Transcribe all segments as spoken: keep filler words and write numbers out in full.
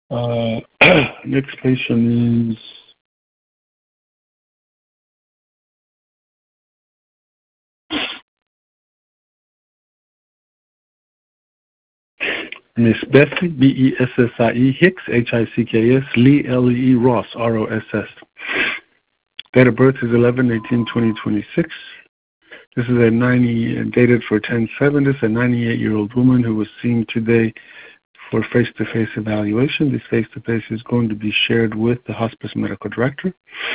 Uh, next patient is Miss Bessie, B E S S I E, Hicks, H I C K S, Lee, L E E, Ross, R O S S. Date of birth is eleven eighteen twenty twenty-six. This is a ninety, dated for ten seven. This is a ninety-eight-year-old woman who was seen today for face-to-face evaluation. This face-to-face is going to be shared with the hospice medical director.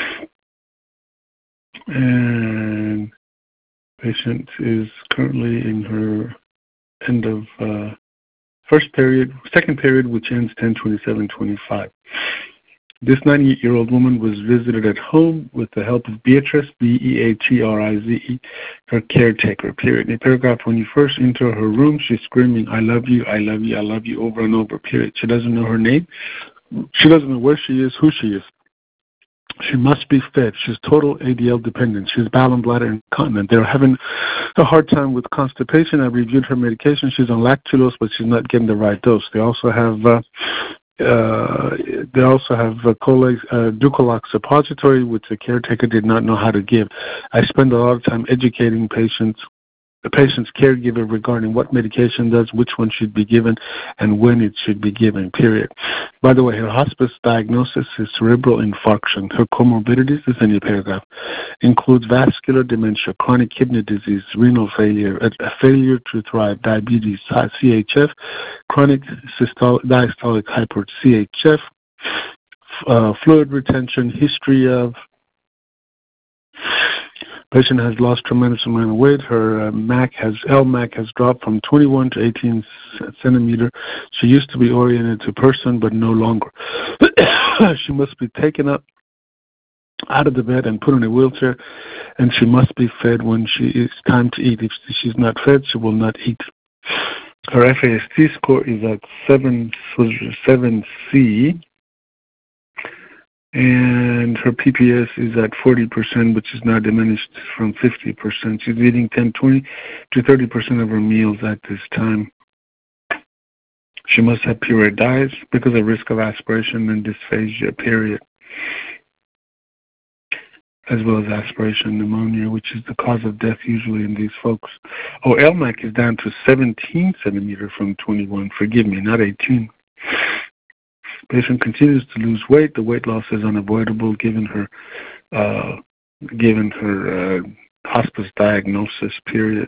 And patient is currently in her end of uh, first period, second period, which ends ten twenty-seven twenty-five. This ninety-eight-year-old woman was visited at home with the help of Beatrice, B E A T R I Z E, her caretaker, period. In the paragraph, when you first enter her room, she's screaming, I love you, I love you, I love you, over and over, period. She doesn't know her name. She doesn't know where she is, who she is. She must be fed. She's total A D L dependent. She's bowel and bladder incontinent. They're having a hard time with constipation. I reviewed her medication. She's on lactulose, but she's not getting the right dose. They also have... Uh, Uh, they also have a Colex, uh, Ducalox suppository, which the caretaker did not know how to give. I spend a lot of time educating patients, the patient's caregiver, regarding what medication does, which one should be given, and when it should be given, period. By the way, her hospice diagnosis is cerebral infarction. Her comorbidities, this is in your paragraph, includes vascular dementia, chronic kidney disease, renal failure, a, a failure to thrive, diabetes, C H F, chronic systolic, diastolic hyper C H F, uh, fluid retention, history of. Patient has lost tremendous amount of weight. Her uh, M A C has L M A C has dropped from twenty-one to eighteen centimeter. She used to be oriented to person, but no longer. She must be taken up out of the bed and put in a wheelchair, and she must be fed when she is time to eat. If she's not fed, she will not eat. Her F A S T score is at seven seven C. And her P P S is at forty percent, which is now diminished from fifty percent. She's eating ten, twenty to thirty percent of her meals at this time. She must have pureed diets because of risk of aspiration and dysphagia, period, as well as aspiration pneumonia, which is the cause of death usually in these folks. Oh, L M A C is down to seventeen centimeter from twenty-one. Forgive me, not eighteen. Patient continues to lose weight. The weight loss is unavoidable given her uh, given her uh, hospice diagnosis, period.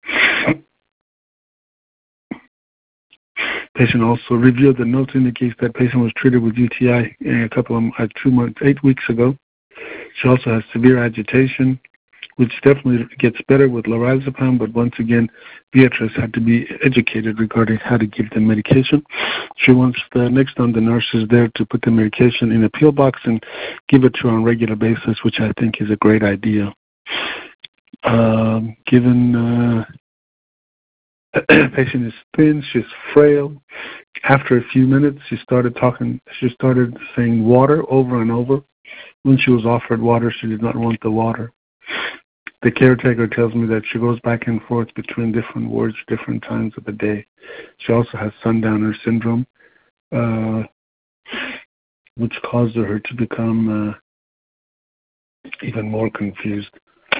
Patient also reviewed the notes indicates that patient was treated with U T I a couple of uh, two months, eight weeks ago. She also has severe agitation, which definitely gets better with lorazepam, but once again, Beatrice had to be educated regarding how to give the medication. She wants the next on the nurses there to put the medication in a pill box and give it to her on a regular basis, which I think is a great idea. Um, given uh, patient is thin, she's frail. After a few minutes, she started talking. She started saying water over and over. When she was offered water, she did not want the water. The caretaker tells me that she goes back and forth between different words, different times of the day. She also has sundowner syndrome, uh, which caused her to become uh, even more confused.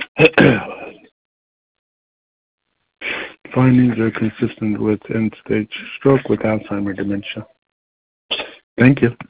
Findings are consistent with end-stage stroke with Alzheimer's dementia. Thank you.